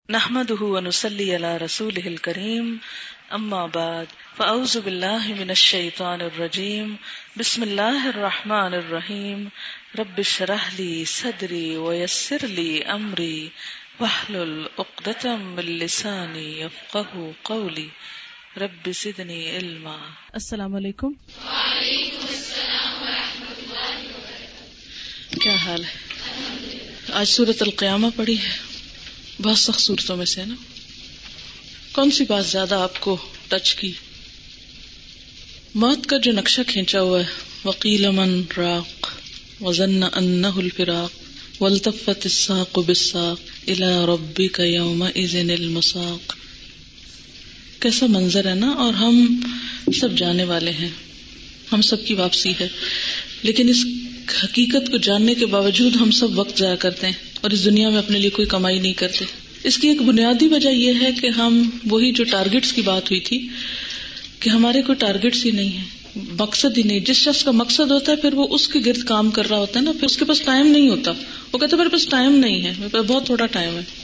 نحمده ونصلي على رسوله الكريم اما بعد فاعوذ بالله من الشيطان الرجيم بسم الله الرحمن الرحيم رب اشرح لي صدري ويسر لي امري واحلل عقدة من لساني يفقهوا قولي رب زدني علما۔ السلام علیکم۔ وعلیکم السلام ورحمۃ اللہ وبرکاتہ۔ کیا حال ہے؟ آج سورۃ القیامہ پڑھی ہے، بہت سخت صورتوں میں سے نا۔ کون سی بات زیادہ آپ کو ٹچ کی؟ موت کا جو نقشہ کھینچا ہوا ہے، وقیل من راق وظن انہ الفراق والتفت الساق بالساق الی ربک یومئذ المساق۔ کیسا منظر ہے نا، اور ہم سب جانے والے ہیں، ہم سب کی واپسی ہے، لیکن اس حقیقت کو جاننے کے باوجود ہم سب وقت ضائع کرتے ہیں اور اس دنیا میں اپنے لیے کوئی کمائی نہیں کرتے۔ اس کی ایک بنیادی وجہ یہ ہے کہ ہم وہی جو ٹارگٹس کی بات ہوئی تھی کہ ہمارے کوئی ٹارگٹس ہی نہیں ہے، مقصد ہی نہیں۔ جس شخص کا مقصد ہوتا ہے پھر وہ اس کے گرد کام کر رہا ہوتا ہے نا، پھر اس کے پاس ٹائم نہیں ہوتا، وہ کہتا ہے میرے پاس ٹائم نہیں ہے، میرے پاس بہت تھوڑا ٹائم ہے،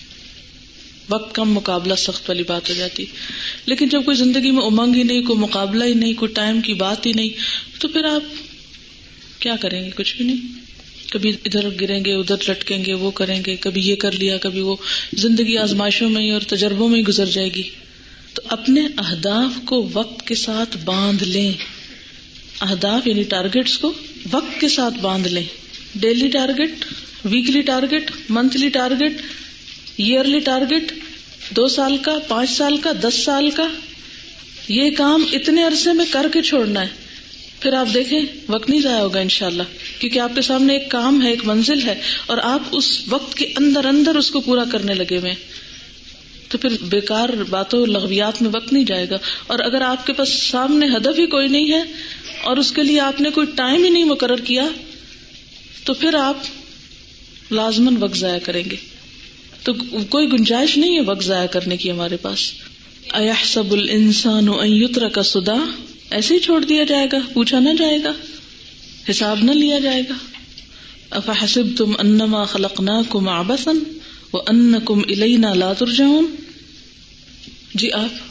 وقت کم مقابلہ سخت والی بات ہو جاتی۔ لیکن جب کوئی زندگی میں امنگ ہی نہیں، کوئی مقابلہ ہی نہیں، کوئی ٹائم کی بات ہی نہیں، تو پھر آپ کیا کریں گے؟ کچھ بھی نہیں۔ کبھی ادھر گریں گے، ادھر لٹکیں گے، وہ کریں گے، کبھی یہ کر لیا، کبھی وہ۔ زندگی آزمائشوں میں ہی اور تجربوں میں ہی گزر جائے گی۔ تو اپنے اہداف کو وقت کے ساتھ باندھ لیں، اہداف یعنی ٹارگٹس کو وقت کے ساتھ باندھ لیں۔ Daily target, weekly target, monthly target, yearly target, 2 سال کا، 5 سال کا، 10 سال کا۔ یہ کام اتنے عرصے میں کر کے چھوڑنا ہے، پھر آپ دیکھیں وقت نہیں ضائع ہوگا انشاءاللہ، کیونکہ آپ کے سامنے ایک کام ہے، ایک منزل ہے، اور آپ اس وقت کے اندر اس کو پورا کرنے لگے ہوئے، تو پھر بیکار باتوں لغویات میں وقت نہیں جائے گا۔ اور اگر آپ کے پاس سامنے ہدف ہی کوئی نہیں ہے اور اس کے لیے آپ نے کوئی ٹائم ہی نہیں مقرر کیا، تو پھر آپ لازماً وقت ضائع کریں گے۔ تو کوئی گنجائش نہیں ہے وقت ضائع کرنے کی ہمارے پاس۔ اَيَحْسَبُ الْإِنسَانُ أَن يُتْرَكَ سُدًى، ایسے ہی چھوڑ دیا جائے گا، پوچھا نہ جائے گا، حساب نہ لیا جائے گا۔ أَفَحَسِبْتُمْ أَنَّمَا خَلَقْنَاكُمْ عَبَثًا وَأَنَّكُمْ إِلَيْنَا لَا تُرْجَعُونَ۔ جی آپ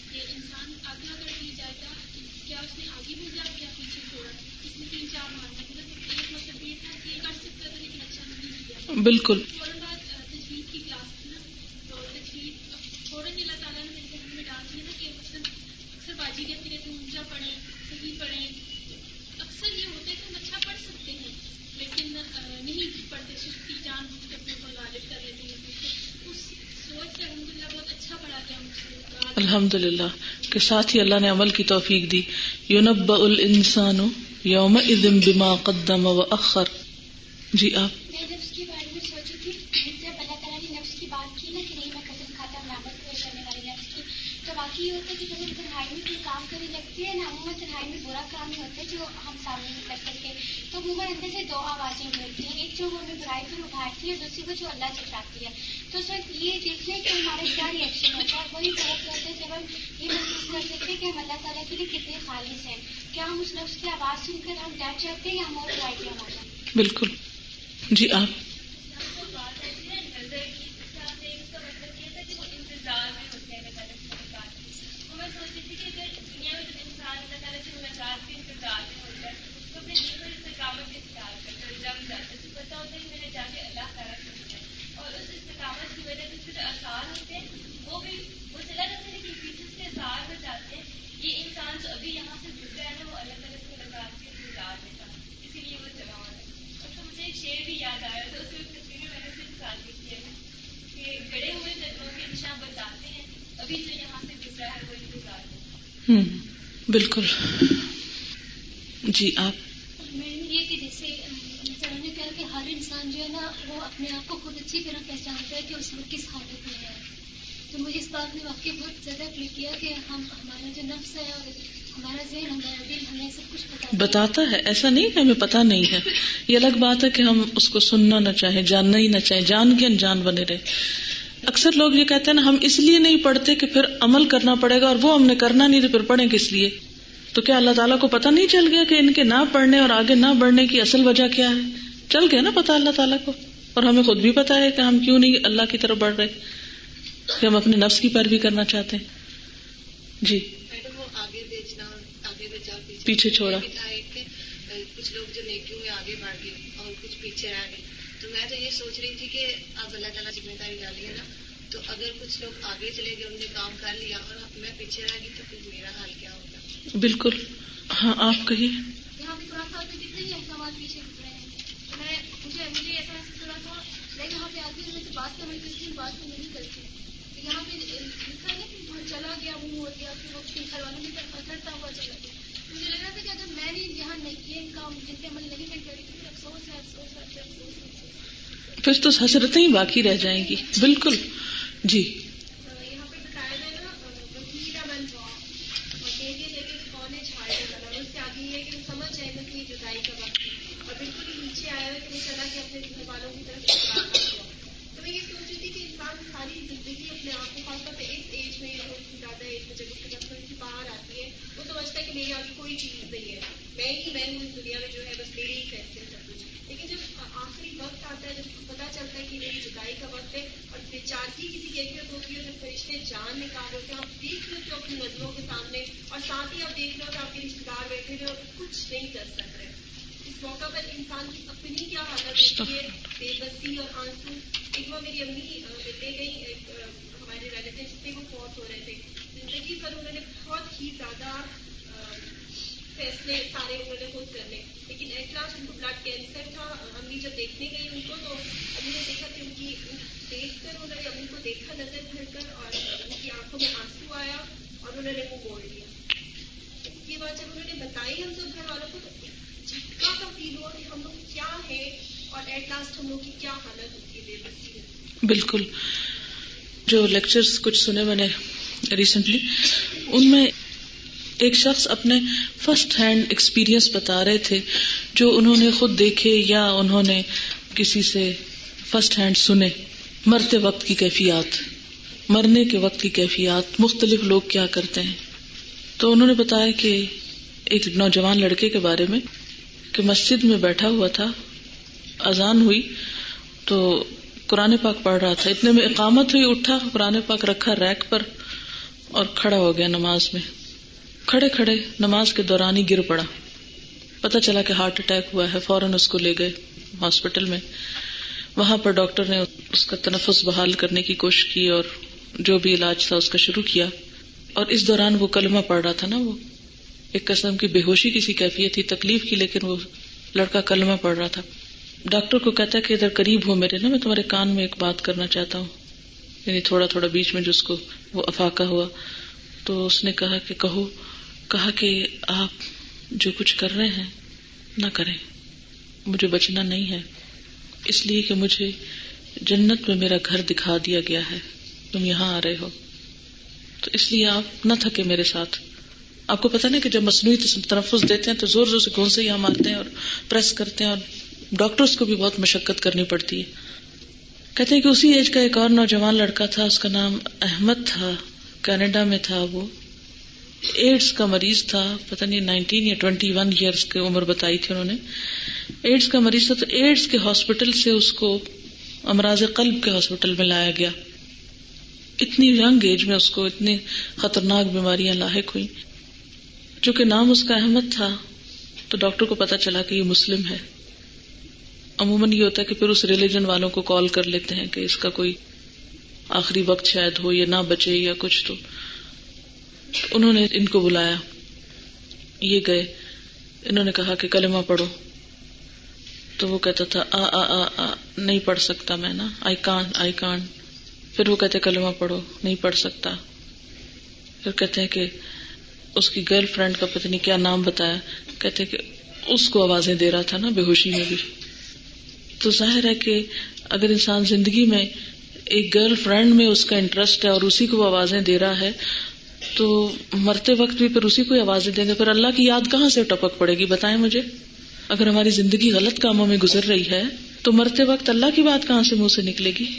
بالکل الحمدللہ کے ساتھ ہی اللہ نے عمل کی توفیق دی۔ يُنَبَّأُ الْإِنسَانُ يَوْمَئِذٍ بِمَا قَدَّمَ وَأَخَّرَ۔ جی آپ میں جب اس کے بارے میں سوچی تھی، جب اللہ تعالیٰ نے نفس کی بات کی نا کہ نہیں میں قسم کھاتا ہوں نعمت کو کرنے والی نفس کی، تو واقعی یہ ہوتا ہے کہ جب ہم تنہائی میں کوئی کام کرنے لگتے ہیں نا، عموماً تنہائی میں برا کام ہی ہوتا ہے جو ہم سامنے نہیں کر سکتے، تو عموماً اندر سے 2 آوازیں نکلتی ہیں، ایک جو ہمیں برائی سے ابھارتی ہے اور دوسری کو جو اللہ چٹاتی ہے۔ تو اس وقت یہ دیکھ لیں کہ ہمارا کیا ری ایکشن ہوتا ہے، اور وہی فرق ہوتا ہے جب ہم یہ محسوس کر سکتے ہیں کہ ہم اللہ تعالیٰ کے لیے کتنے خالص ہیں۔ کیا ہم اس نفس کی آواز سن کر ہم ڈر جاتے ہیں یا ہم اور برائی پہ ہم آ جاتے ہیں؟ بالکل۔ جی آپ بالکل۔ جی آپ میں یہ کہ جیسے سر نے کہا کہ ہر انسان جو ہے نا وہ اپنے آپ کو خود اچھی طرح پہچانتا ہے کہ اس وقت کس حالت میں ہے، تو مجھے اس بات نے واقعی بہت زیادہ کلک کیا کہ ہمارا جو نفس ہے اور ہمارا ذہن، ہمارا دل ہمیں سب کچھ بتاتا ہے۔ ایسا نہیں کہ ہمیں پتہ نہیں ہے، یہ الگ بات ہے کہ ہم اس کو سننا نہ چاہیں، جاننا ہی نہ چاہیں، جان کے انجان بنے رہے۔ اکثر لوگ یہ کہتے ہیں نا ہم اس لیے نہیں پڑھتے کہ پھر عمل کرنا پڑے گا، اور وہ ہم نے کرنا نہیں تو پھر پڑھیں کس لیے؟ تو کیا اللہ تعالیٰ کو پتہ نہیں چل گیا کہ ان کے نہ پڑھنے اور آگے نہ بڑھنے کی اصل وجہ کیا ہے؟ چل گیا نا پتہ اللہ تعالیٰ کو، اور ہمیں خود بھی پتہ ہے کہ ہم کیوں نہیں اللہ کی طرف بڑھ رہے۔ کہ ہم اپنے نفس کی پیروی کرنا چاہتے ہیں. جی میڈم وہ آگے بیچنا آگے بچا پیچھے چھوڑا. کچھ لوگ جو نیکیوں میں آگے بڑھ گئے اور کچھ پیچھے رہ گئے, تو میں تو یہ سوچ رہی تھی کہ اب اللہ تعالیٰ ذمہ داری ڈالی ہے نا, تو اگر کچھ لوگ آگے چلے گئے, انہوں نے کام کر لیا اور میں پیچھے رہ گئی, تو پھر میرا حال کیا ہوگا؟ بالکل. ہاں آپ کہیے. یہاں پہ تھوڑا سا کتنے ہی احکامات پیچھے گزرے ہیں, مجھے ایسا تھوڑا تھا میں یہاں پہ آتی ہوں, میں سے بات کرنا کرتی ہوں, بات میں نہیں کرتی. یہاں پہ لکھا ہے نا کہ وہ چلا گیا, وہ ہو گیا, پھر وہ گھر والوں کی طرف اثرتا ہوا چلا گیا. مجھے لگ رہا تھا کہ اگر میں نے یہاں یہ کام جن کے عمل نہیں میں کری, پھر افسوس ہے, افسوس ہے, افسوس ہے. پھر تو حسرتیں ہی باقی رہ جائیں گی. بالکل. جی یہاں پہ بتایا گیا نا وکیلا بن ہوا اور دیکھے لیکن کون ہے چھاڑے والا, اس سے آگے یہ ہے کہ سمجھ جائے گا کہ جدائی کا وقت ہے, اور بالکل ہی نیچے آیا کہ وہ چلا کہ اپنے گھر والوں کی طرف ہوا. تو میں یہ سوچ رہی تھی کہ انسان ساری زندگی اپنے آپ کو خاص طور پہ اس ایج میں زیادہ ایج میں جب اس کے بچپن کی باہر آتی ہے, وہ سمجھتا ہے کہ میری آگے کوئی چیز نہیں ہے, میں ہوں اس دنیا میں, جو ہے بس میری ہی فیصلے سب کچھ. لیکن جب آخری وقت آتا ہے, جب پتا چلتا ہے کہ میری جدائی کا وقت ہے اور بیچارگی کی کیفیت ہوتی ہے, جب فرشتے جان نکال ہوتے ہیں, آپ دیکھ لیتے ہو اپنی نظروں کے سامنے, اور ساتھ ہی آپ دیکھ لو کہ آپ کے رشتے دار بیٹھے ہوئے اور کچھ نہیں کر سک رہے. اس موقع پر انسان کی اپنی کیا حالت ہوتی ہے, بے بسی اور آنسو. ایک بار میری امی لے گئی, ہمارے ریلیٹیوز تھے, وہ فوت ہو رہے تھے. زندگی پر انہوں نے بہت ہی زیادہ فیصلے سارے انہوں نے خود کرنے, لیکن ایٹ لاسٹ ان کو بلڈ کینسر تھا. امی جب دیکھنے گئی ان کو, تو امی نے دیکھا کہ ان کی دیکھ کر انہوں نے امی کو دیکھا نظر بھر کر, اور ان کی آنکھوں میں آنسو آیا اور انہوں نے منہ موڑ لیا. یہ بات جب انہوں نے بتائی ہم سب گھر والوں کو, تو جھٹکا کا فیل ہوا کہ ہم لوگ کیا ہے اور ایٹ لاسٹ ہم لوگ کی کیا حالت ہوتی ہے, بے بسی ہے. بالکل. جو لیکچرز کچھ سنے میں نے ریسنٹلی, ان میں ایک شخص اپنے فرسٹ ہینڈ ایکسپیرینس بتا رہے تھے جو انہوں نے خود دیکھے یا انہوں نے کسی سے فرسٹ ہینڈ سنے. مرتے وقت کی کیفیات, مرنے کے وقت کی کیفیات, مختلف لوگ کیا کرتے ہیں. تو انہوں نے بتایا کہ ایک نوجوان لڑکے کے بارے میں کہ مسجد میں بیٹھا ہوا تھا, اذان ہوئی تو قرآن پاک پڑھ رہا تھا. اتنے میں اقامت ہوئی, اٹھا, قرآن پاک رکھا ریک پر اور کھڑا ہو گیا نماز میں. کھڑے کھڑے نماز کے دوران ہی گر پڑا. پتہ چلا کہ ہارٹ اٹیک ہوا ہے. فوراً اس کو لے گئے ہاسپٹل میں. وہاں پر ڈاکٹر نے اس کا تنفس بحال کرنے کی کوشش کی اور جو بھی علاج تھا اس کا شروع کیا. اور اس دوران وہ کلمہ پڑھ رہا تھا نا, وہ ایک قسم کی بے ہوشی کی سی کیفیت تھی, تکلیف کی, لیکن وہ لڑکا کلمہ پڑھ رہا تھا. ڈاکٹر کو کہتا ہے کہ ادھر قریب ہو میرے نا, میں تمہارے کان میں ایک بات کرنا چاہتا ہوں. یعنی تھوڑا تھوڑا بیچ میں جو اس کو وہ افاقہ ہوا, تو اس نے کہا کہ کہو. کہا کہ آپ جو کچھ کر رہے ہیں نہ کریں, مجھے بچنا نہیں ہے, اس لیے کہ مجھے جنت میں میرا گھر دکھا دیا گیا ہے, تم یہاں آ رہے ہو, تو اس لیے آپ نہ تھکے میرے ساتھ. آپ کو پتا نہیں کہ جب مصنوعی تنفس دیتے ہیں تو زور زور سے گھونسے یہاں مارتے ہیں اور پریس کرتے ہیں, اور ڈاکٹرز کو بھی بہت مشقت کرنی پڑتی ہے. کہتے ہیں کہ اسی ایج کا ایک اور نوجوان لڑکا تھا, اس کا نام احمد تھا, کینیڈا میں تھا. وہ ایڈز کا مریض تھا, پتہ نہیں 19 یا 21 ایئرز کی عمر بتائی تھی انہوں نے. ایڈز کا مریض تھا, تو ایڈز کے ہاسپٹل سے اس کو امراض قلب کے ہاسپٹل میں لایا گیا. اتنی ینگ ایج میں اس کو اتنی خطرناک بیماریاں لاحق ہوئی. چونکہ نام اس کا احمد تھا تو ڈاکٹر کو پتا چلا کہ یہ مسلم ہے. عموماً یہ ہوتا ہے کہ پھر اس ریلیجن والوں کو کال کر لیتے ہیں کہ اس کا کوئی آخری وقت شاید ہو یا نہ بچے یا کچھ. تو انہوں نے ان کو بلایا, یہ گئے, انہوں نے کہا کہ کلمہ پڑھو. تو وہ کہتا تھا نہیں پڑھ سکتا میں نا, آئی کانٹ. پھر وہ کہتے کلمہ پڑھو, نہیں پڑھ سکتا. پھر کہتے ہیں کہ اس کی گرل فرینڈ کا پتہ نہیں کیا نام بتایا, کہتے کہ اس کو آوازیں دے رہا تھا نا بے ہوشی میں بھی. تو ظاہر ہے کہ اگر انسان زندگی میں ایک گرل فرینڈ میں اس کا انٹرسٹ ہے اور اسی کو آوازیں دے رہا ہے, تو مرتے وقت بھی پھر اسی کو آوازیں دیں گے. پھر اللہ کی یاد کہاں سے ٹپک پڑے گی بتائیں مجھے؟ اگر ہماری زندگی غلط کاموں میں گزر رہی ہے تو مرتے وقت اللہ کی بات کہاں سے منہ سے نکلے گی؟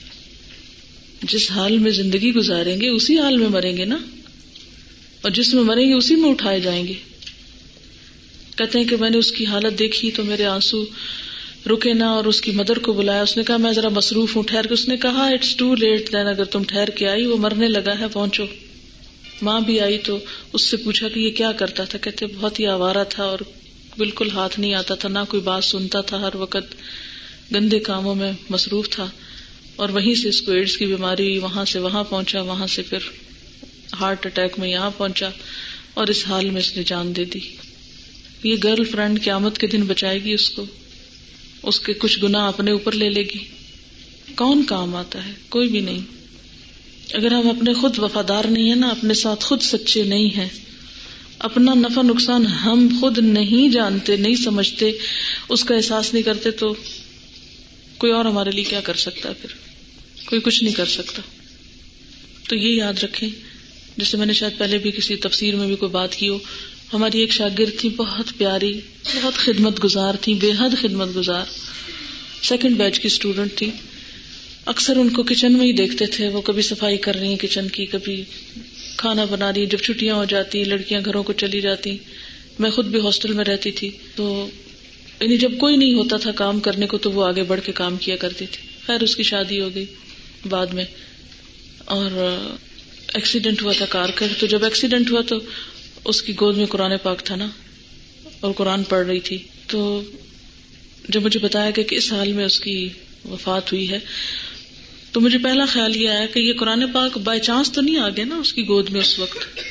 جس حال میں زندگی گزاریں گے اسی حال میں مریں گے نا, اور جس میں مریں گے اسی میں اٹھائے جائیں گے. کہتے ہیں کہ میں نے اس کی حالت دیکھی تو میرے آنسو رکے نہ اور اس کی مدر کو بلایا. اس نے کہا میں ذرا مصروف ہوں, ٹھہر کے. اس نے کہا اٹس ٹو لیٹ دین, اگر تم ٹھہر کے آئی وہ مرنے لگا ہے, پہنچو. ماں بھی آئی تو اس سے پوچھا کہ یہ کیا کرتا تھا. کہتے بہت ہی آوارہ تھا اور بالکل ہاتھ نہیں آتا تھا, نہ کوئی بات سنتا تھا, ہر وقت گندے کاموں میں مصروف تھا. اور وہیں سے اس کو ایڈز کی بیماری ہوئی, وہاں سے وہاں پہنچا, وہاں سے پھر ہارٹ اٹیک میں یہاں پہنچا اور اس حال میں اس نے جان دے دی. یہ گرل فرینڈ قیامت کے دن بچائے گی اس کو, اس کے کچھ گناہ اپنے اوپر لے لے گی. کون کام آتا ہے؟ کوئی بھی نہیں. اگر ہم اپنے خود وفادار نہیں ہیں نا, اپنے ساتھ خود سچے نہیں ہیں, اپنا نفع نقصان ہم خود نہیں جانتے, نہیں سمجھتے, اس کا احساس نہیں کرتے, تو کوئی اور ہمارے لیے کیا کر سکتا ہے؟ پھر کوئی کچھ نہیں کر سکتا. تو یہ یاد رکھیں, جیسے میں نے شاید پہلے بھی کسی تفسیر میں بھی کوئی بات کی ہو, ہماری ایک شاگرد تھی, بہت پیاری, بہت خدمت گزار تھی, بے حد خدمت گزار, 2nd بیچ کی اسٹوڈنٹ تھی. اکثر ان کو کچن میں ہی دیکھتے تھے, وہ کبھی صفائی کر رہی ہیں کچن کی, کبھی کھانا بنا رہی ہیں. جب چھٹیاں ہو جاتی, لڑکیاں گھروں کو چلی جاتی, میں خود بھی ہاسٹل میں رہتی تھی, تو یعنی جب کوئی نہیں ہوتا تھا کام کرنے کو تو وہ آگے بڑھ کے کام کیا کرتی تھی. خیر اس کی شادی ہو گئی بعد میں, اور ایکسیڈنٹ ہوا تھا کار کا. تو جب ایکسیڈنٹ ہوا تو اس کی گود میں قرآن پاک تھا نا, اور قرآن پڑھ رہی تھی. تو جب مجھے بتایا کہ اس حال میں اس کی وفات ہوئی ہے, تو مجھے پہلا خیال یہ آیا کہ یہ قرآن پاک بائی چانس تو نہیں آ گیا نا اس کی گود میں. اس وقت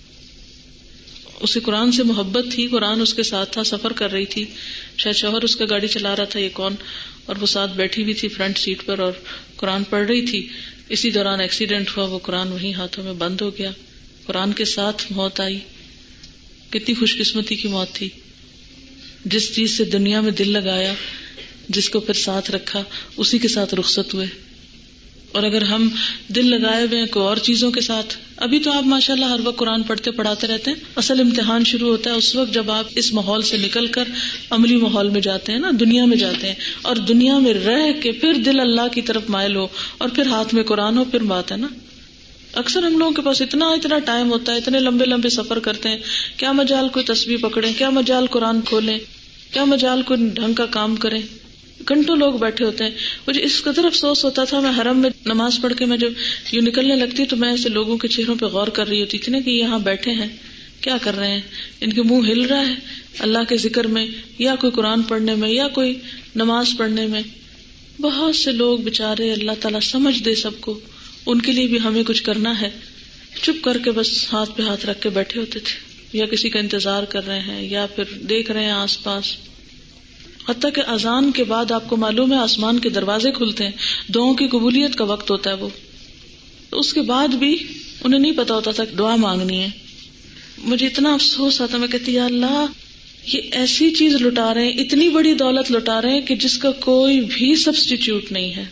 اسے قرآن سے محبت تھی, قرآن اس کے ساتھ تھا, سفر کر رہی تھی, شاید شوہر اس کا گاڑی چلا رہا تھا, یہ کون, اور وہ ساتھ بیٹھی ہوئی تھی فرنٹ سیٹ پر اور قرآن پڑھ رہی تھی. اسی دوران ایکسیڈنٹ ہوا, وہ قرآن وہیں ہاتھوں میں بند ہو گیا, قرآن کے ساتھ موت آئی. کتنی خوش قسمتی کی موت تھی. جس چیز سے دنیا میں دل لگایا, جس کو پھر ساتھ رکھا, اسی کے ساتھ رخصت ہوئے. اور اگر ہم دل لگائے ہوئے کوئی اور چیزوں کے ساتھ, ابھی تو آپ ماشاءاللہ ہر وقت قرآن پڑھتے پڑھاتے رہتے ہیں, اصل امتحان شروع ہوتا ہے اس وقت جب آپ اس ماحول سے نکل کر عملی ماحول میں جاتے ہیں نا, دنیا میں جاتے ہیں, اور دنیا میں رہ کے پھر دل اللہ کی طرف مائل ہو اور پھر ہاتھ میں قرآن ہو, پھر بات ہے نا. اکثر ہم لوگوں کے پاس اتنا ٹائم ہوتا ہے, اتنے لمبے لمبے سفر کرتے ہیں, کیا مجال کوئی تسبیح پکڑیں, کیا مجال قرآن کھولیں, کیا مجال کوئی ڈھنگ کا کام کریں. گھنٹوں لوگ بیٹھے ہوتے ہیں. مجھے اس قدر افسوس ہوتا تھا, میں حرم میں نماز پڑھ کے میں جب یوں نکلنے لگتی تو میں ایسے لوگوں کے چہروں پہ غور کر رہی ہوتی تھی نا کہ یہاں بیٹھے ہیں, کیا کر رہے ہیں, ان کے منہ ہل رہا ہے اللہ کے ذکر میں, یا کوئی قرآن پڑھنے میں, یا کوئی نماز پڑھنے میں. بہت سے لوگ بےچارے, اللہ تعالیٰ سمجھ دے سب کو, ان کے لیے بھی ہمیں کچھ کرنا ہے, چپ کر کے بس ہاتھ پہ ہاتھ رکھ کے بیٹھے ہوتے تھے, یا کسی کا انتظار کر رہے ہیں, یا پھر دیکھ رہے ہیں آس پاس. حتیٰ کہ اذان کے بعد آپ کو معلوم ہے آسمان کے دروازے کھلتے ہیں, دعاؤں کی قبولیت کا وقت ہوتا ہے وہ, تو اس کے بعد بھی انہیں نہیں پتا ہوتا تھا کہ دعا مانگنی ہے. مجھے اتنا افسوس آتا, میں کہتی یا اللہ یہ ایسی چیز لٹا رہے ہیں, اتنی بڑی دولت لٹا رہے ہیں کہ جس کا کوئی بھی سبسٹیٹیوٹ نہیں ہے.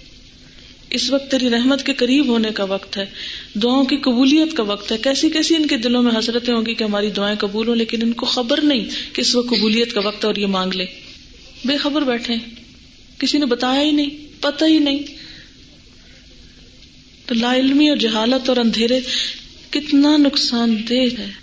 اس وقت تیری رحمت کے قریب ہونے کا وقت ہے, دعاؤں کی قبولیت کا وقت ہے. کیسی کیسی ان کے دلوں میں حسرتیں ہوں گی کہ ہماری دعائیں قبول ہوں, لیکن ان کو خبر نہیں کہ اس وقت قبولیت کا وقت ہے اور یہ مانگ لے. بے خبر بیٹھے, کسی نے بتایا ہی نہیں, پتہ ہی نہیں. تو لا علمی اور جہالت اور اندھیرے کتنا نقصان دہ ہے.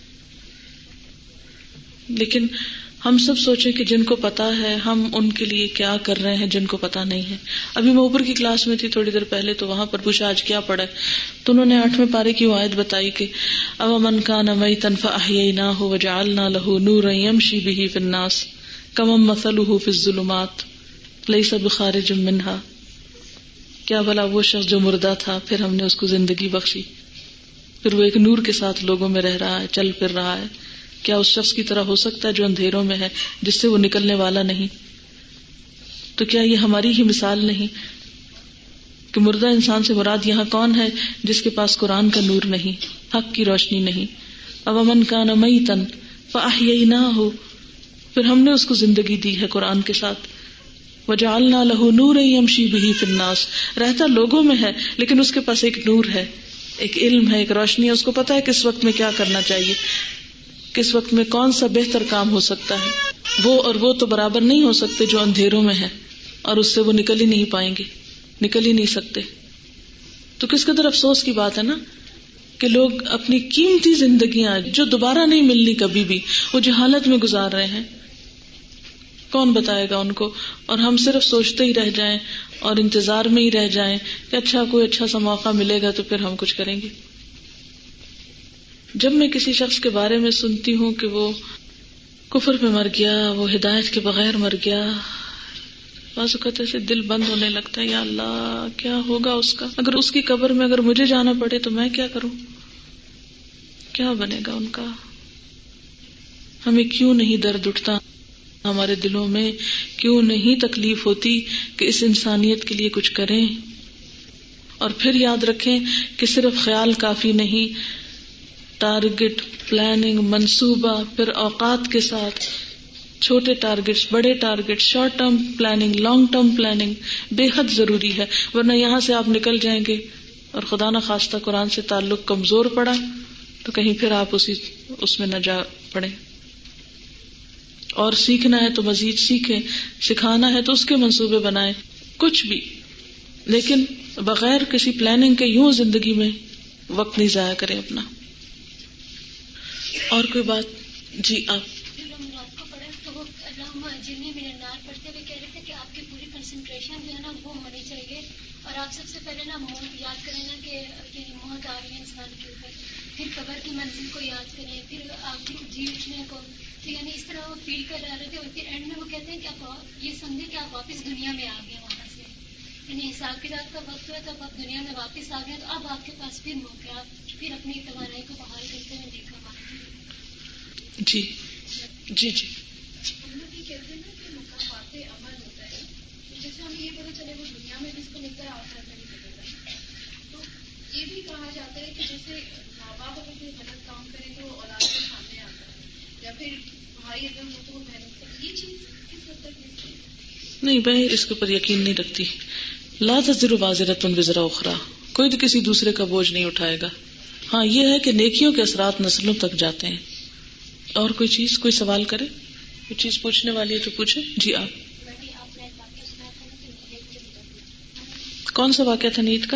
لیکن ہم سب سوچیں کہ جن کو پتا ہے ہم ان کے لیے کیا کر رہے ہیں جن کو پتا نہیں ہے. ابھی میں اوپر کی کلاس میں تھی تھوڑی دیر پہلے, تو وہاں پر پوچھا آج کیا پڑھا, تو انہوں نے 8ویں پارے کی آیت بتائی کہ اومن کان میتا فاحییناہ وجعلنا لہ نورا یمشی بہ فی الناس کمن مثلہ فی الظلمات لیس بخارج منہا. کیا بھلا وہ شخص جو مردہ تھا پھر ہم نے اس کو زندگی بخشی, پھر وہ ایک نور کے ساتھ لوگوں میں رہ رہا ہے, چل پھر رہا ہے. کیا اس شخص کی طرح ہو سکتا ہے جو اندھیروں میں ہے, جس سے وہ نکلنے والا نہیں؟ تو کیا یہ ہماری ہی مثال نہیں کہ مردہ انسان سے مراد یہاں کون ہے؟ جس کے پاس قرآن کا نور نہیں, حق کی روشنی نہیں. اومن کان میتا فاحییناہ, پھر ہم نے اس کو زندگی دی ہے قرآن کے ساتھ. وجعلنا لہ نورا یمشی بہ فی الناس, رہتا لوگوں میں ہے لیکن اس کے پاس ایک نور ہے, ایک علم ہے, ایک روشنی ہے. اس کو پتا ہے کس وقت میں کیا کرنا چاہیے, کس وقت میں کون سا بہتر کام ہو سکتا ہے. وہ تو برابر نہیں ہو سکتے جو اندھیروں میں ہے, اور اس سے وہ نکل ہی نہیں پائیں گے, نکل ہی نہیں سکتے. تو کس قدر افسوس کی بات ہے نا کہ لوگ اپنی قیمتی زندگیاں جو دوبارہ نہیں ملنی کبھی بھی, وہ جہالت میں گزار رہے ہیں. کون بتائے گا ان کو؟ اور ہم صرف سوچتے ہی رہ جائیں اور انتظار میں ہی رہ جائیں کہ اچھا کوئی اچھا سا موقع ملے گا تو پھر ہم کچھ کریں گے. جب میں کسی شخص کے بارے میں سنتی ہوں کہ وہ کفر پہ مر گیا، وہ ہدایت کے بغیر مر گیا، بعض اوقات ایسے دل بند ہونے لگتا ہے، یا اللہ کیا ہوگا اس کا؟ اگر اس کی قبر میں اگر مجھے جانا پڑے تو میں کیا کروں؟ کیا بنے گا ان کا؟ ہمیں کیوں نہیں درد اٹھتا ہمارے دلوں میں؟ کیوں نہیں تکلیف ہوتی کہ اس انسانیت کے لیے کچھ کریں؟ اور پھر یاد رکھیں کہ صرف خیال کافی نہیں، ٹارگٹ، پلاننگ، منصوبہ، پھر اوقات کے ساتھ چھوٹے ٹارگٹس، بڑے targets, short term planning, long term planning بے حد ضروری ہے. ورنہ یہاں سے آپ نکل جائیں گے اور خدا نہ خواستہ قرآن سے تعلق کمزور پڑا تو کہیں پھر آپ اس میں نہ جا پڑے. اور سیکھنا ہے تو مزید سیکھیں، سکھانا ہے تو اس کے منصوبے بنائیں، کچھ بھی، لیکن بغیر کسی پلاننگ کے یوں زندگی میں وقت نہیں ضائع کریں اپنا. اور کوئی بات؟ جی آپ. پڑھتے ہوئے کہہ رہے تھے کہ آپ کی پوری کنسنٹریشن جو ہے نا وہ ہونی چاہیے، اور آپ سب سے پہلے نا موت یاد کریں نا کہ یہ موت آ رہی ہے انسان کے اوپر، پھر قبر کی منزل کو یاد کریں، پھر آپ کی جی اٹھنے کو، تو یعنی اس طرح وہ فیل کر رہے تھے. اور پھر اینڈ میں وہ کہتے ہیں کہ آپ یہ سمجھیں کہ آپ واپس دنیا میں آ گئے وہاں سے، یعنی حساب کتاب کا وقت ہوا تو آپ دنیا میں واپس آ گئے، تو اب آپ کے پاس پھر موقع، آپ پھر اپنی توانائی کو بحال کرتے ہوئے دیکھا پائیں. جی جی جی. ہم لوگ یہ کہتے ہیں نا کہ مقامات عمل ہوتا ہے، جیسے ہم یہ پتہ چلے وہ دنیا میں جس کو ملتا ہے آخرت میں نہیں ملے گا. تو یہ بھی کہا جاتا ہے کہ جیسے ماں باپ اگر کوئی غلط کام کرے تو اولاد کے سامنے آتا ہے، یا پھر بھائی اگر ہو تو وہ محنت کرے. یہ چیز کس حد تک نہیں، میں اس کے اوپر یقین نہیں رکھتی. لا تزر وازرۃ وزر اخری، کوئی بھی کسی دوسرے کا بوجھ نہیں اٹھائے گا. ہاں یہ ہے کہ نیکیوں کے اثرات نسلوں تک جاتے ہیں. اور کوئی چیز، کوئی سوال کرے، کوئی چیز پوچھنے والی ہے تو پوچھے. جی آپ. کون سا واقعہ تھا نیت کا؟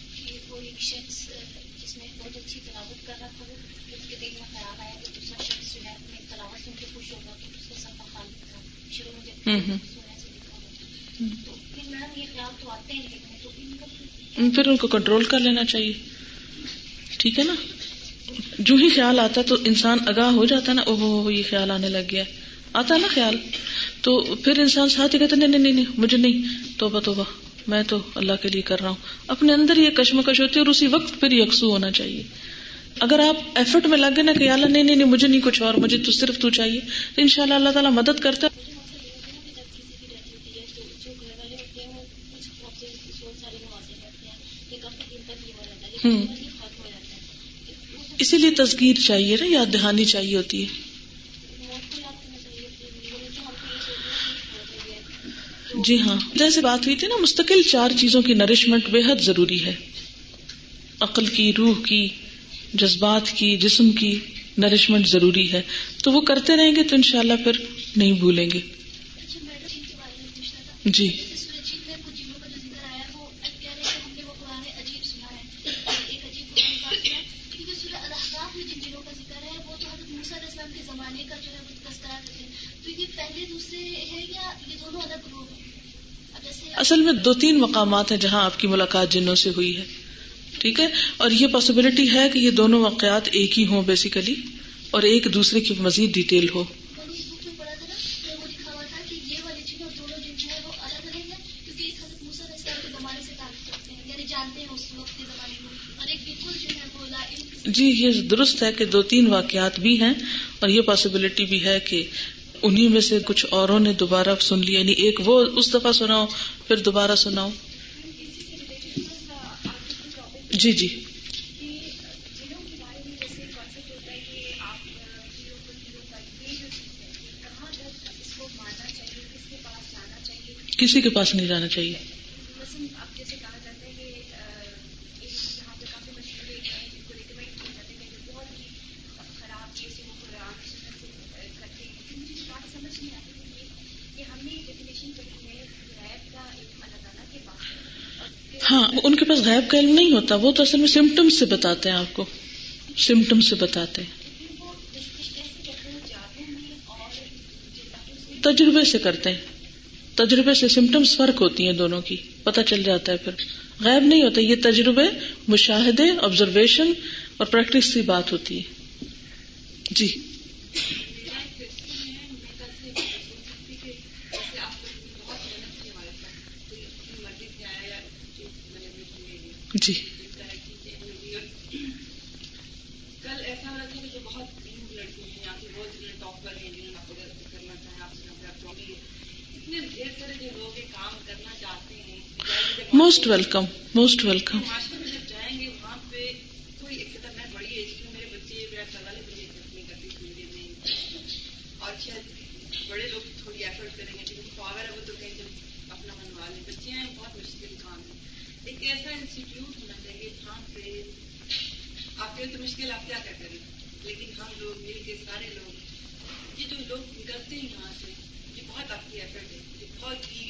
پھر ان کو کنٹرول کر لینا چاہیے. ٹھیک ہے نا؟ جو ہی خیال آتا تو انسان آگاہ ہو جاتا ہے نا، اوہ یہ خیال آنے لگ گیا، آتا ہے نا خیال، تو پھر انسان ساتھ ہی کہتا نہیں مجھے نہیں، توبہ میں تو اللہ کے لیے کر رہا ہوں. اپنے اندر یہ کشمکش ہوتی ہے اور اسی وقت پھر یکسو ہونا چاہیے. اگر آپ ایفرٹ میں لگے نا کہ اللہ نہیں مجھے نہیں کچھ اور، مجھے تو صرف تو چاہیے، تو انشاءاللہ اللہ تعالیٰ مدد کرتا ہے. اسی لیے تذکیر چاہیے نا، یاد دہانی چاہیے ہوتی ہے. جی ہاں، جیسے بات ہوئی تھی نا، مستقل 4 چیزوں کی نرشمنٹ بے حد ضروری ہے. عقل کی، روح کی، جذبات کی، جسم کی نرشمنٹ ضروری ہے. تو وہ کرتے رہیں گے تو انشاءاللہ پھر نہیں بھولیں گے. جی اصل میں 2-3 مقامات ہیں جہاں آپ کی ملاقات جنوں سے ہوئی ہے. ٹھیک ہے، اور یہ پاسبلٹی ہے کہ یہ دونوں واقعات ایک ہی ہوں بیسیکلی، اور ایک دوسرے کی مزید ڈیٹیل ہو. جی یہ درست ہے کہ 2-3 واقعات بھی ہیں، اور یہ پاسبلٹی بھی ہے کہ انہی میں سے کچھ اوروں نے دوبارہ سن لیا، یعنی ایک وہ اس دفعہ سناؤ پھر دوبارہ سناؤ. جی جی کسی کے پاس نہیں جانا چاہیے. ہاں ان کے پاس غیب کا علم نہیں ہوتا، وہ تو اصل میں سمٹمز سے بتاتے ہیں آپ کو، سمٹمز سے بتاتے ہیں. تجربے سے کرتے ہیں. تجربے سے سمٹمز فرق ہوتی ہیں دونوں کی، پتہ چل جاتا ہے. پھر غیب نہیں ہوتا، یہ تجربے، مشاہدے، آبزرویشن اور پریکٹس کی بات ہوتی ہے. جی جی کل ایسا ہوا تھا کہ جو بہت تین لڑکیوں ہیں یا پھر بہت جنہیں ٹاپر ہیں جنہیں آپ کرنا چاہیں آپ سے اتنے ڈھیر سارے جو لوگ کام کرنا چاہتے ہیں، موسٹ ویلکم، موسٹ ویلکم. معاشرے میں جب جائیں گے وہاں پہ کوئی ایک طرح میں بڑی ایج کی میرے بچے میرا گھر والے مجھے ایکسپٹ نہیں کرتے اس میرے میں، اور شاید بڑے لوگ تھوڑی ایفرٹ کریں گے کیونکہ پاور ہے وہ تو کہیں اپنا منوا لیں. بچے ہیں بہت مشکل کام ہے. ایک ایسا انسٹیٹیوٹ ہونا چاہیے جہاں پہ آپ کے تو مشکل آپ کیا کریں، لیکن ہم لوگ مل کے سارے لوگ، یہ جو لوگ نکلتے ہیں یہاں سے، یہ بہت آپ کی ایفرٹ ہے، یہ بہت ہی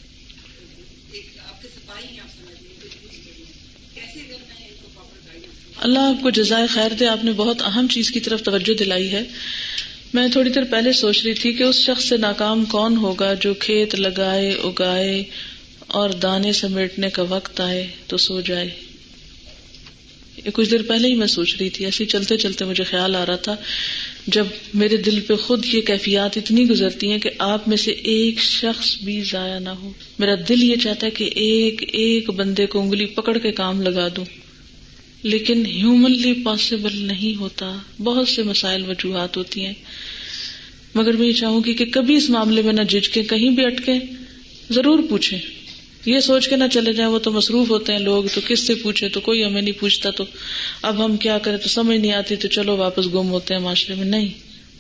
ایک آپ کے سپاہی ہیں، آپ سمجھ لیں کیسے کرنا ہے ان کو پراپر گائیڈنس. اللہ آپ کو جزائے خیر دے. آپ نے بہت اہم چیز کی طرف توجہ دلائی ہے. میں تھوڑی دیر پہلے سوچ رہی تھی کہ اس شخص سے ناکام کون ہوگا جو کھیت لگائے، اگائے اور دانے سمیٹنے کا وقت آئے تو سو جائے. یہ کچھ دیر پہلے ہی میں سوچ رہی تھی، ایسے چلتے چلتے مجھے خیال آ رہا تھا جب میرے دل پہ خود یہ کیفیات اتنی گزرتی ہیں کہ آپ میں سے ایک شخص بھی ضائع نہ ہو. میرا دل یہ چاہتا ہے کہ ایک ایک بندے کو انگلی پکڑ کے کام لگا دوں، لیکن ہیومنلی پاسبل نہیں ہوتا. بہت سے مسائل وجوہات ہوتی ہیں، مگر میں یہ چاہوں گی کہ کبھی اس معاملے میں نہ جھجکیں، کہیں بھی اٹکیں ضرور پوچھیں. یہ سوچ کے نہ چلے جائیں وہ تو مصروف ہوتے ہیں لوگ، تو کس سے پوچھے، تو کوئی ہمیں نہیں پوچھتا تو اب ہم کیا کریں، تو سمجھ نہیں آتی تو چلو واپس گم ہوتے ہیں معاشرے میں. نہیں،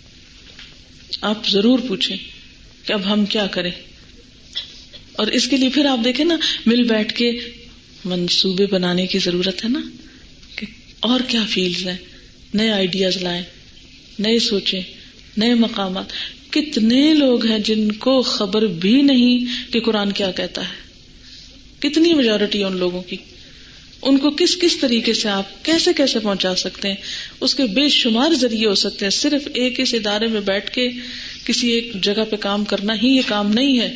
آپ ضرور پوچھیں کہ اب ہم کیا کریں. اور اس کے لیے پھر آپ دیکھیں نا، مل بیٹھ کے منصوبے بنانے کی ضرورت ہے نا، کہ اور کیا فیلڈز ہیں، نئے آئیڈیاز لائیں، نئے سوچیں، نئے مقامات. کتنے لوگ ہیں جن کو خبر بھی نہیں کہ قرآن کیا کہتا ہے، کتنی میجورٹی ہے ان لوگوں کی. ان کو کس کس طریقے سے آپ کیسے کیسے پہنچا سکتے ہیں، اس کے بے شمار ذریعے ہو سکتے ہیں. صرف ایک اس ادارے میں بیٹھ کے کسی ایک جگہ پہ کام کرنا ہی یہ کام نہیں ہے.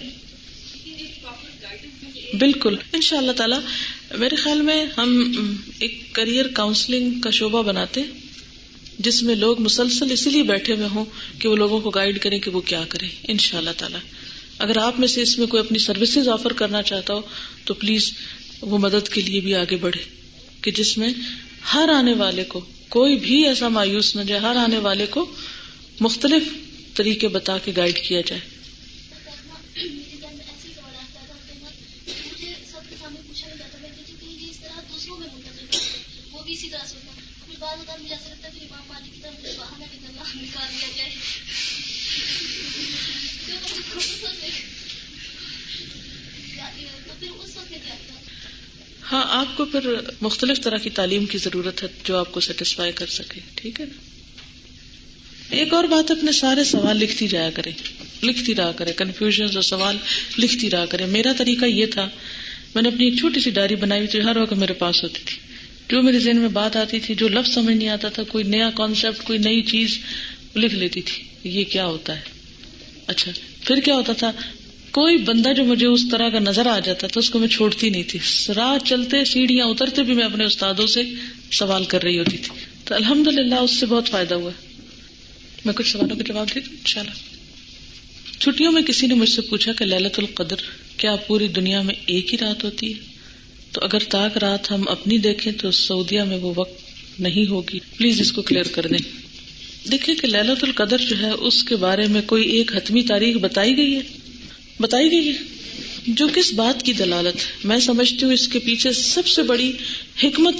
بالکل انشاءاللہ تعالی میرے خیال میں ہم ایک کریئر کاؤنسلنگ کا شعبہ بناتے جس میں لوگ مسلسل اسی لیے بیٹھے ہوئے ہوں کہ وہ لوگوں کو گائیڈ کریں کہ وہ کیا کریں. انشاءاللہ تعالی اگر آپ میں سے اس میں کوئی اپنی سروسز آفر کرنا چاہتا ہو تو پلیز وہ مدد کے لیے بھی آگے بڑھے، کہ جس میں ہر آنے والے کو کوئی بھی ایسا مایوس نہ جائے، ہر آنے والے کو مختلف طریقے بتا کے گائیڈ کیا جائے. ہاں، آپ کو پھر مختلف طرح کی تعلیم کی ضرورت ہے جو آپ کو سیٹسفائی کر سکے. ٹھیک ہے نا. ایک اور بات، اپنے سارے سوال لکھتی جایا کریں، لکھتی رہا کریں، کنفیوژن اور سوال لکھتی رہا کریں. میرا طریقہ یہ تھا، میں نے اپنی ایک چھوٹی سی ڈائری بنائی ہوئی تھی، ہر وقت میرے پاس ہوتی تھی. جو میرے ذہن میں بات آتی تھی، جو لفظ سمجھ نہیں آتا تھا، کوئی نیا کانسیپٹ، کوئی نئی چیز، لکھ لیتی تھی یہ کیا ہوتا ہے. اچھا پھر کیا ہوتا تھا، کوئی بندہ جو مجھے اس طرح کا نظر آ جاتا تھا اس کو میں چھوڑتی نہیں تھی. راہ چلتے سیڑھیاں اترتے بھی میں اپنے استادوں سے سوال کر رہی ہوتی تھی. تو الحمدللہ اس سے بہت فائدہ ہوا. میں کچھ سوالوں کا جواب دیتی ہوں انشاءاللہ. چھٹیوں میں کسی نے مجھ سے پوچھا کہ لیلۃ القدر کیا پوری دنیا میں ایک ہی رات ہوتی ہے؟ تو اگر تاک رات ہم اپنی دیکھیں تو سعودیہ میں وہ وقت نہیں ہوگی. پلیز اس کو کلیئر کر دیں. دیکھیں کہ لیلۃ القدر جو ہے اس کے بارے میں کوئی ایک حتمی تاریخ بتائی گئی ہے جو کس بات کی دلالت ہے. میں سمجھتی ہوں اس کے پیچھے سب سے بڑی حکمت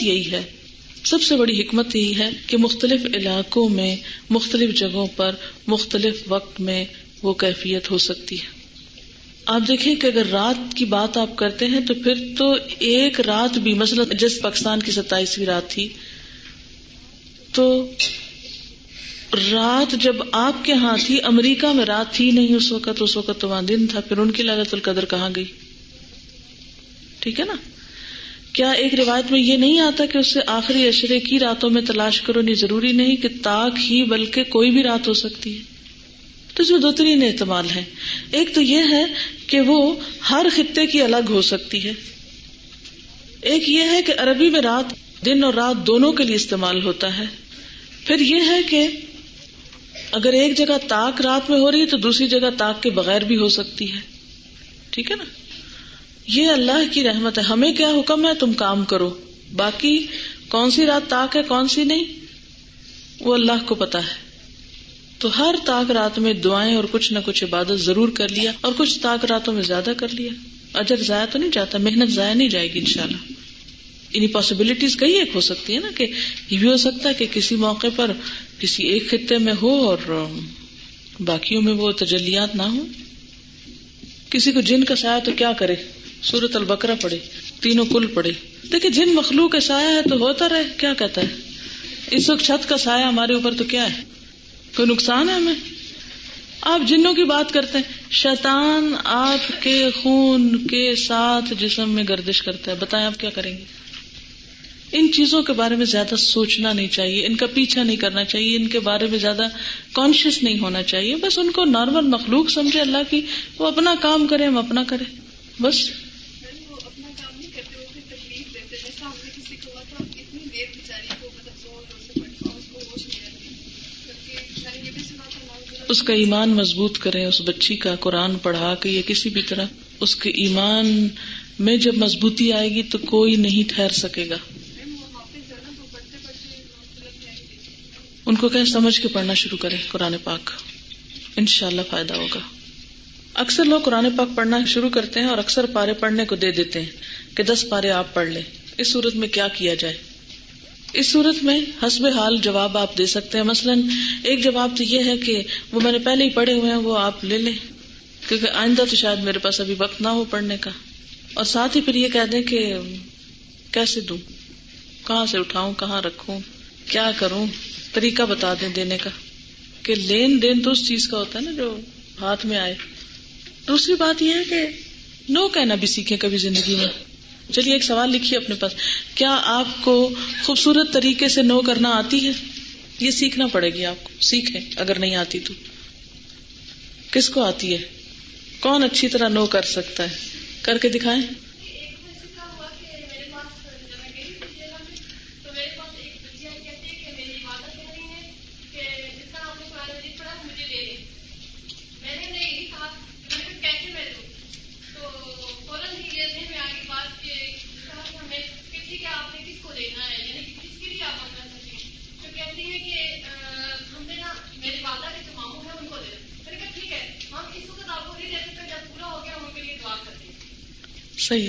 یہی ہے کہ مختلف علاقوں میں، مختلف جگہوں پر، مختلف وقت میں وہ کیفیت ہو سکتی ہے. آپ دیکھیں کہ اگر رات کی بات آپ کرتے ہیں تو پھر تو ایک رات بھی، مثلا جس پاکستان کی 27ویں رات تھی، تو رات جب آپ کے ہاں تھی، امریکہ میں رات تھی نہیں اس وقت تو وہاں دن تھا. پھر ان کی لیلۃ القدر کہاں گئی؟ ٹھیک ہے نا. کیا ایک روایت میں یہ نہیں آتا کہ اس سے آخری عشرے کی راتوں میں تلاش کرو؟ نہیں، ضروری نہیں کہ تاک ہی، بلکہ کوئی بھی رات ہو سکتی ہے. تو اس میں 2-3 احتمال ہیں. ایک تو یہ ہے کہ وہ ہر خطے کی الگ ہو سکتی ہے. ایک یہ ہے کہ عربی میں رات، دن اور رات دونوں کے لیے استعمال ہوتا ہے. پھر یہ ہے کہ اگر ایک جگہ طاق رات میں ہو رہی ہے تو دوسری جگہ طاق کے بغیر بھی ہو سکتی ہے. ٹھیک ہے نا. یہ اللہ کی رحمت ہے. ہمیں کیا حکم ہے؟ تم کام کرو. باقی کون سی رات طاق ہے کون سی نہیں وہ اللہ کو پتا ہے. تو ہر طاق رات میں دعائیں اور کچھ نہ کچھ عبادت ضرور کر لیا، اور کچھ طاق راتوں میں زیادہ کر لیا. اجر ضائع تو نہیں جاتا، محنت ضائع نہیں جائے گی انشاءاللہ. انہی پاسبلٹیز کئی ایک ہو سکتی ہے نا، کہ یہ بھی ہو سکتا ہے کہ کسی موقع پر کسی ایک خطے میں ہو اور باقیوں میں وہ تجلیات نہ ہو. کسی کو جن کا سایہ تو کیا کرے، سورۃ البقرہ پڑھے، تینوں کل پڑھے. دیکھیں جن مخلوق کا سایہ ہے تو ہوتا رہے. کیا کہتا ہے اس وقت چھت کا سایہ ہمارے اوپر تو کیا ہے، کوئی نقصان ہے ہمیں؟ آپ جنوں کی بات کرتے ہیں، شیطان آپ کے خون کے ساتھ جسم میں گردش کرتا ہے. بتائیں آپ کیا کریں گے؟ ان چیزوں کے بارے میں زیادہ سوچنا نہیں چاہیے، ان کا پیچھا نہیں کرنا چاہیے، ان کے بارے میں زیادہ کانشیس نہیں ہونا چاہیے. بس ان کو نارمل مخلوق سمجھے اللہ کی، وہ اپنا کام کرے ہم اپنا کریں بس. وہ اپنا کام نہیں کرتے، وہ پھر تکلیف دیتے. جیسا ہم نے کسی کو ہوا تھا اتنی دیر بیچاری کو مطلب زور سے پڑھا اس کو ہوش نہیں رہتی، جبکہ میں نے یہ بھی سنا تھا اس کا ایمان مضبوط کریں. اس بچی کا قرآن پڑھا کے یا کسی بھی طرح اس کے ایمان میں جب مضبوطی آئے گی تو کوئی نہیں ٹھہر سکے گا. ان کو کہیں سمجھ کے پڑھنا شروع کریں قرآن پاک، انشاءاللہ فائدہ ہوگا. اکثر لوگ قرآن پاک پڑھنا شروع کرتے ہیں اور اکثر پارے پڑھنے کو دے دیتے ہیں کہ 10 پارے آپ پڑھ لیں. اس صورت میں کیا کیا جائے؟ اس صورت میں حسب حال جواب آپ دے سکتے ہیں. مثلا ایک جواب تو یہ ہے کہ وہ میں نے پہلے ہی پڑھے ہوئے ہیں وہ آپ لے لیں، کیونکہ آئندہ تو شاید میرے پاس ابھی وقت نہ ہو پڑھنے کا. اور ساتھ ہی پھر یہ کہہ دیں کہ کیسے دوں، کہاں سے اٹھاؤں، کہاں رکھوں، کیا کروں، طریقہ بتا دیں دینے کا. کہ لین دین تو اس چیز کا ہوتا ہے نا جو ہاتھ میں آئے. دوسری بات یہ ہے کہ نو کہنا بھی سیکھیں کبھی زندگی میں. چلیے ایک سوال لکھیے اپنے پاس، کیا آپ کو خوبصورت طریقے سے نو کرنا آتی ہے؟ یہ سیکھنا پڑے گی آپ کو. سیکھیں اگر نہیں آتی تو. کس کو آتی ہے؟ کون اچھی طرح نو کر سکتا ہے؟ کر کے دکھائیں. صحیح.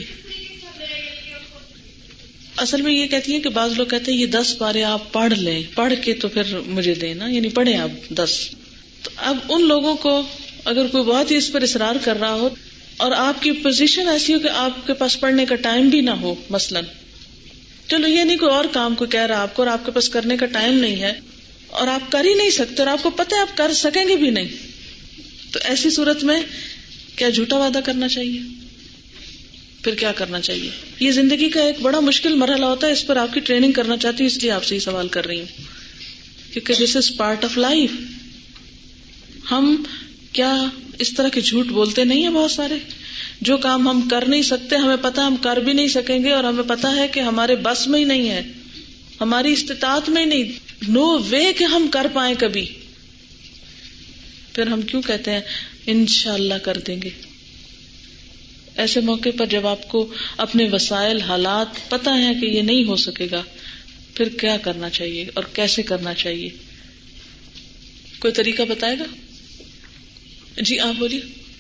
اصل میں یہ کہتی ہیں کہ بعض لوگ کہتے ہیں یہ 10 پارے آپ پڑھ لیں، پڑھ کے تو پھر مجھے دینا، یعنی پڑھیں آپ 10. تو اب ان لوگوں کو اگر کوئی بہت ہی اس پر اصرار کر رہا ہو اور آپ کی پوزیشن ایسی ہو کہ آپ کے پاس پڑھنے کا ٹائم بھی نہ ہو، مثلا چلو یہ نہیں کوئی اور کام کو کہہ رہا آپ کو اور آپ کے پاس کرنے کا ٹائم نہیں ہے اور آپ کر ہی نہیں سکتے اور آپ کو پتہ ہے آپ کر سکیں گے بھی نہیں، تو ایسی صورت میں کیا جھوٹا وعدہ کرنا چاہیے؟ پھر کیا کرنا چاہیے؟ یہ زندگی کا ایک بڑا مشکل مرحلہ ہوتا ہے، اس پر آپ کی ٹریننگ کرنا چاہتی ہوں، اس لیے آپ سے یہ سوال کر رہی ہوں کیونکہ this is part of life. ہم کیا اس طرح کے جھوٹ بولتے نہیں ہیں؟ بہت سارے جو کام ہم کر نہیں سکتے، ہمیں پتا ہم کر بھی نہیں سکیں گے اور ہمیں پتا ہے کہ ہمارے بس میں ہی نہیں ہے، ہماری استطاعت میں ہی نہیں، نو وے کہ ہم کر پائیں کبھی، پھر ہم کیوں کہتے ہیں انشاءاللہ کر دیں گے؟ ایسے موقع پر جب آپ کو اپنے وسائل حالات پتہ ہے کہ یہ نہیں ہو سکے گا، پھر کیا کرنا چاہیے اور کیسے کرنا چاہیے؟ کوئی طریقہ بتائے گا؟ جی آپ بولیے.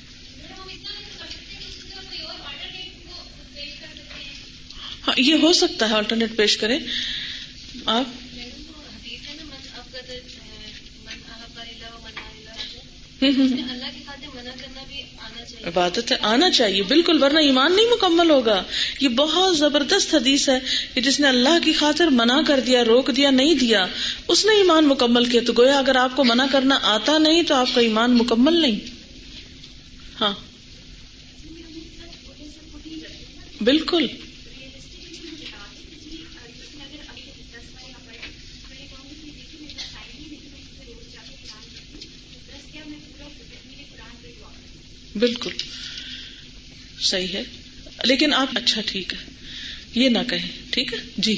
ہاں یہ ہو سکتا ہے آلٹرنیٹ پیش کریں آپ. اللہ کی خاطر منع کرنا بھی آنا چاہیے، عبادت ہے، آنا چاہیے بالکل، ورنہ ایمان نہیں مکمل ہوگا. یہ بہت زبردست حدیث ہے کہ جس نے اللہ کی خاطر منع کر دیا، روک دیا، نہیں دیا، اس نے ایمان مکمل کیا. تو گویا اگر آپ کو منع کرنا آتا نہیں تو آپ کا ایمان مکمل نہیں. ہاں بالکل. بالکل صحیح ہے، لیکن آپ اچھا ٹھیک ہے یہ نہ کہیں، ٹھیک ہے جی.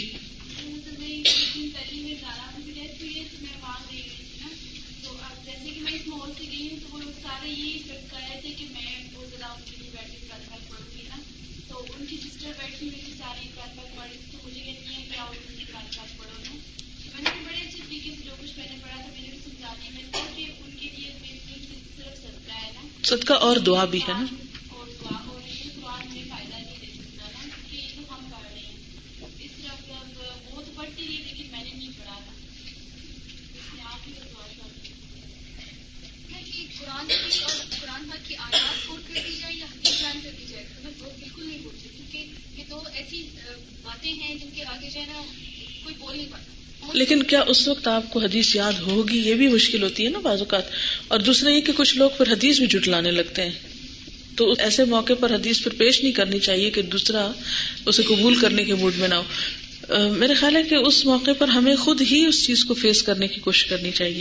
صدقہ اور دعا بھی ہے نا. قرآن کی آیات چھوڑ کر دی جائے یا حدیث بیان کر دی جائے، میں بالکل نہیں بولتی، کیونکہ یہ تو ایسی باتیں ہیں جن کے آگے جو ہے نا کوئی بول نہیں پاتا. لیکن کیا اس وقت آپ کو حدیث یاد ہوگی، یہ بھی مشکل ہوتی ہے نا بعض اوقات. اور دوسرا یہ کہ کچھ لوگ پھر حدیث بھی جھٹلانے لگتے ہیں، تو ایسے موقع پر حدیث پھر پیش نہیں کرنی چاہیے کہ دوسرا اسے قبول کرنے کے موڈ میں نہ ہو. میرے خیال ہے کہ اس موقع پر ہمیں خود ہی اس چیز کو فیس کرنے کی کوشش کرنی چاہیے.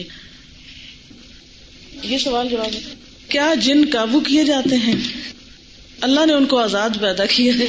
یہ سوال جواب ہے. کیا جن قابو کیے جاتے ہیں؟ اللہ نے ان کو آزاد پیدا کیا ہے،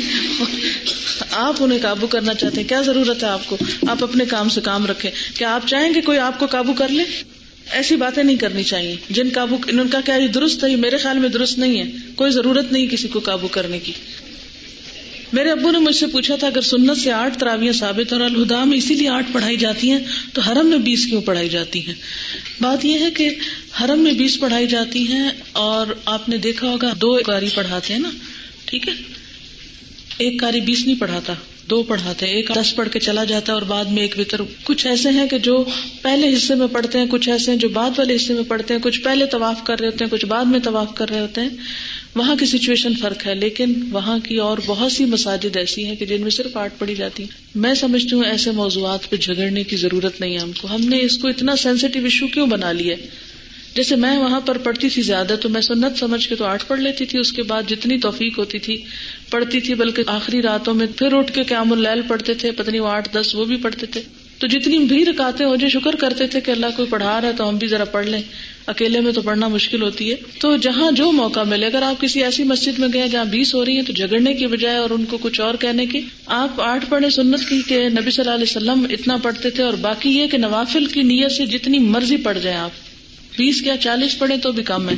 آپ انہیں قابو کرنا چاہتے ہیں. کیا ضرورت ہے آپ کو؟ آپ اپنے کام سے کام رکھیں. کیا آپ چاہیں کہ کوئی آپ کو قابو کر لے؟ ایسی باتیں نہیں کرنی چاہیے. جن قابو ان کا کیا یہ درست ہے؟ میرے خیال میں درست نہیں ہے. کوئی ضرورت نہیں کسی کو قابو کرنے کی. میرے ابو نے مجھ سے پوچھا تھا اگر سنت سے 8 تراویح ثابت اور الہدا میں اسی لیے 8 پڑھائی جاتی ہیں تو حرم میں 20 کیوں پڑھائی جاتی ہیں؟ بات یہ ہے کہ حرم میں 20 پڑھائی جاتی ہیں اور آپ نے دیکھا ہوگا 2 قاری پڑھاتے ہیں نا، ٹھیک ہے، ایک قاری 20 نہیں پڑھاتا، 2 پڑھاتے ہیں. ایک 10 پڑھ کے چلا جاتا ہے اور بعد میں ایک وتر. کچھ ایسے ہیں کہ جو پہلے حصے میں پڑھتے ہیں، کچھ ایسے ہیں جو بعد والے حصے میں پڑھتے ہیں، کچھ پہلے طواف کر رہے ہوتے ہیں، کچھ بعد میں طواف کر رہے ہوتے ہیں. وہاں کی سچویشن فرق ہے، لیکن وہاں کی اور بہت سی مساجد ایسی ہیں کہ جن میں صرف 8 پڑھی جاتی ہیں. میں سمجھتی ہوں ایسے موضوعات پہ جھگڑنے کی ضرورت نہیں ہے ہم کو. ہم نے اس کو اتنا سینسیٹیو ایشو کیوں بنا لیا ہے؟ جیسے میں وہاں پر پڑھتی تھی زیادہ تو میں سنت سمجھ کے تو 8 پڑھ لیتی تھی، اس کے بعد جتنی توفیق ہوتی تھی پڑھتی تھی، بلکہ آخری راتوں میں پھر اٹھ کے قیام اللیل پڑھتے تھے، پتہ نہیں وہ 8-10 وہ بھی پڑھتے تھے. تو جتنی بھی رکعتیں ہو جائے شکر کرتے تھے کہ اللہ کوئی پڑھا رہا ہے تو ہم بھی ذرا پڑھ لیں. اکیلے میں تو پڑھنا مشکل ہوتی ہے. تو جہاں جو موقع ملے، اگر آپ کسی ایسی مسجد میں گئے جہاں 20 ہو رہی ہیں تو جھگڑنے کی بجائے اور ان کو کچھ اور کہنے کی، آپ 8 پڑھیں سنت کی کہ نبی صلی اللہ علیہ وسلم اتنا پڑھتے تھے، اور باقی یہ کہ نوافل کی نیت سے جتنی مرضی پڑھ جائیں آپ، 20 کیا 40 پڑھیں تو بھی کم ہے.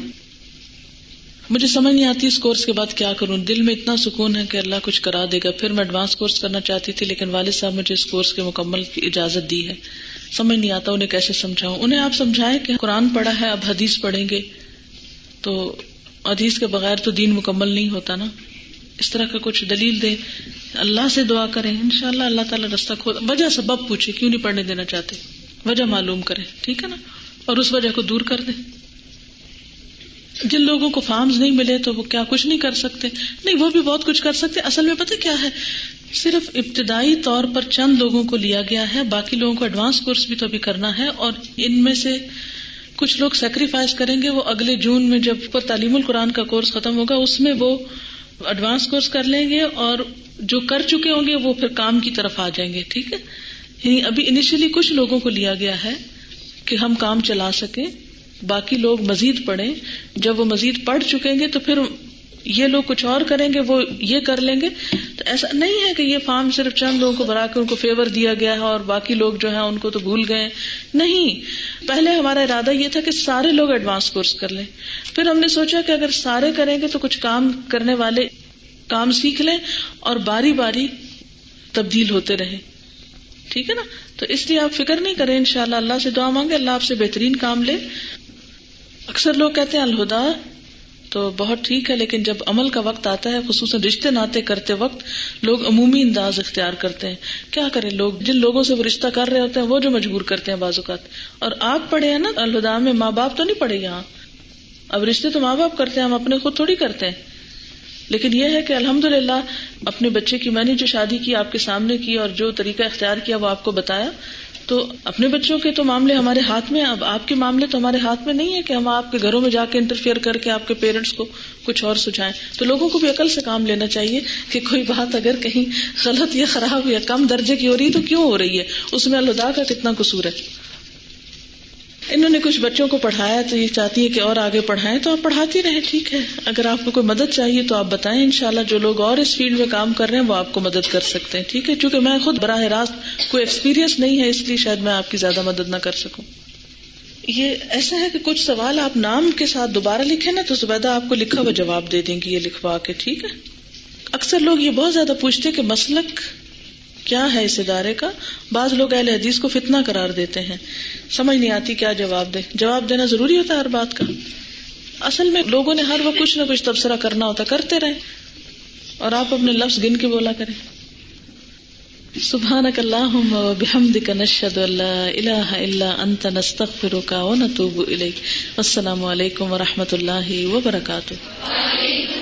مجھے سمجھ نہیں آتی اس کورس کے بعد کیا کروں. دل میں اتنا سکون ہے کہ اللہ کچھ کرا دے گا. پھر میں ایڈوانس کورس کرنا چاہتی تھی لیکن والد صاحب مجھے اس کورس کے مکمل کی اجازت دی ہے. سمجھ نہیں آتا انہیں کیسے سمجھاؤں. انہیں آپ سمجھائیں کہ قرآن پڑھا ہے اب حدیث پڑھیں گے، تو حدیث کے بغیر تو دین مکمل نہیں ہوتا نا. اس طرح کا کچھ دلیل دیں، اللہ سے دعا کریں، انشاءاللہ اللہ تعالیٰ رستہ کھول. وجہ سبب پوچھے کیوں نہیں پڑھنے دینا چاہتے، وجہ معلوم کریں، ٹھیک ہے نا، اور اس وجہ کو دور کر دیں. جن لوگوں کو فارمز نہیں ملے تو وہ کیا کچھ نہیں کر سکتے؟ نہیں، وہ بھی بہت کچھ کر سکتے. اصل میں پتہ کیا ہے، صرف ابتدائی طور پر چند لوگوں کو لیا گیا ہے، باقی لوگوں کو ایڈوانس کورس بھی تو ابھی کرنا ہے. اور ان میں سے کچھ لوگ سیکریفائز کریں گے، وہ اگلے جون میں جب تعلیم القرآن کا کورس ختم ہوگا اس میں وہ ایڈوانس کورس کر لیں گے، اور جو کر چکے ہوں گے وہ پھر کام کی طرف آ جائیں گے. ٹھیک ہے، یعنی ابھی انیشلی کچھ لوگوں کو لیا گیا ہے کہ ہم کام چلا سکیں، باقی لوگ مزید پڑھیں. جب وہ مزید پڑھ چکیں گے تو پھر یہ لوگ کچھ اور کریں گے، وہ یہ کر لیں گے. تو ایسا نہیں ہے کہ یہ فارم صرف چند لوگوں کو بھرا کے ان کو فیور دیا گیا ہے اور باقی لوگ جو ہیں ان کو تو بھول گئے. نہیں، پہلے ہمارا ارادہ یہ تھا کہ سارے لوگ ایڈوانس کورس کر لیں. پھر ہم نے سوچا کہ اگر سارے کریں گے تو کچھ کام کرنے والے کام سیکھ لیں اور باری باری تبدیل ہوتے رہیں. ٹھیک ہے نا، تو اس لیے آپ فکر نہیں کریں، انشاءاللہ اللہ سے دعا مانگے اللہ آپ سے بہترین کام لے. اکثر لوگ کہتے ہیں الہدا تو بہت ٹھیک ہے، لیکن جب عمل کا وقت آتا ہے، خصوصاً رشتے ناطے کرتے وقت لوگ عمومی انداز اختیار کرتے ہیں. کیا کریں، لوگ جن لوگوں سے وہ رشتہ کر رہے ہوتے ہیں وہ جو مجبور کرتے ہیں بعض اوقات. اور آپ پڑھے ہیں نا الہدا میں، ماں باپ تو نہیں پڑھے یہاں. اب رشتے تو ماں باپ کرتے ہیں، ہم اپنے خود تھوڑی کرتے ہیں. لیکن یہ ہے کہ الحمدللہ اپنے بچے کی میں نے جو شادی کی آپ کے سامنے کی اور جو طریقہ اختیار کیا وہ آپ کو بتایا. تو اپنے بچوں کے تو معاملے ہمارے ہاتھ میں، اب آپ کے معاملے تو ہمارے ہاتھ میں نہیں ہے کہ ہم آپ کے گھروں میں جا کے انٹرفیئر کر کے آپ کے پیرنٹس کو کچھ اور سجھائیں. تو لوگوں کو بھی عقل سے کام لینا چاہیے کہ کوئی بات اگر کہیں غلط یا خراب یا کم درجے کی ہو رہی ہے تو کیوں ہو رہی ہے، اس میں الہدا کا کتنا قصور ہے. انہوں نے کچھ بچوں کو پڑھایا تو یہ چاہتی ہے کہ اور آگے پڑھائیں، تو آپ پڑھاتی رہیں، ٹھیک ہے. اگر آپ کو کوئی مدد چاہیے تو آپ بتائیں، انشاءاللہ جو لوگ اور اس فیلڈ میں کام کر رہے ہیں وہ آپ کو مدد کر سکتے ہیں، ٹھیک ہے. چونکہ میں خود براہ راست کوئی ایکسپیرینس نہیں ہے، اس لیے شاید میں آپ کی زیادہ مدد نہ کر سکوں. یہ ایسا ہے کہ کچھ سوال آپ نام کے ساتھ دوبارہ لکھیں نا تو زبیدہ آپ کو لکھا ہوا جواب دے دیں گی یہ لکھوا کے، ٹھیک ہے. اکثر لوگ یہ بہت زیادہ پوچھتے کہ مسلک کیا ہے اس ادارے کا. بعض لوگ اہل حدیث کو فتنہ قرار دیتے ہیں، سمجھ نہیں آتی کیا جواب دے. جواب دینا ضروری ہوتا ہے ہر بات کا. اصل میں لوگوں نے ہر وقت کچھ نہ کچھ تبصرہ کرنا ہوتا، کرتے رہیں اور آپ اپنے لفظ گن کے بولا کریں. سبحانک اللہم و بحمدک نشہد ان لا الہ الا انت نستغفرک و نتوب الیک. السلام علیکم و رحمۃ اللہ وبرکاتہ.